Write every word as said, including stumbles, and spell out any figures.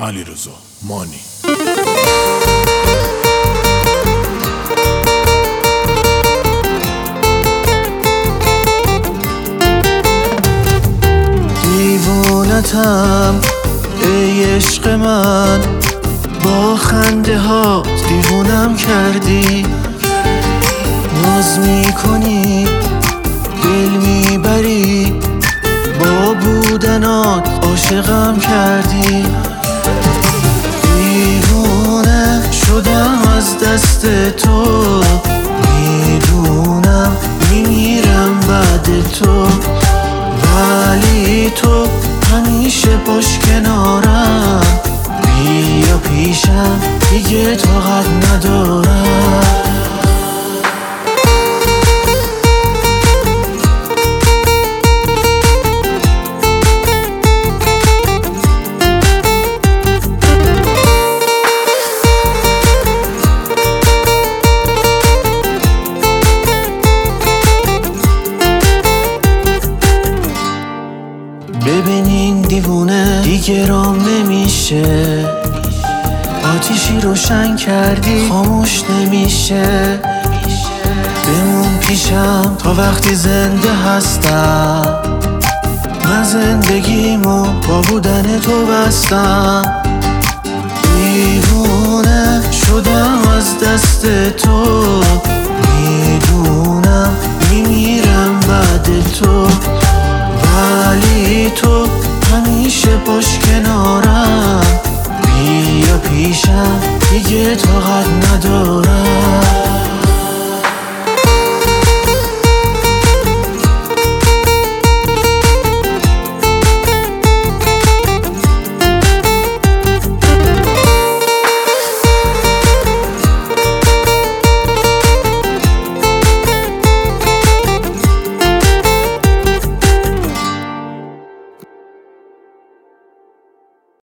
علیرضا مانی. دیوونتم ای عشق من، با خنده ها دیوونم کردی. ناز میکنی دل میبری، با بودنات عاشقم کردی. دیوونه شدم از دست تو، میدونم میمیرم بعد تو، ولی تو همیشه پشت کنارم. بیا پیشم دیگه طاقت ندارم. ببینین دیوونه دیگه رام نمیشه، آتیشی روشن کردی خاموش نمیشه. بمون پیشم تا وقتی زنده هستم، من زندگیمو با بودن تو بستم. دیوونه شدم از دست تو، میدونم میمیرم بعد تو، ولی تو همیشه پشت کنارم.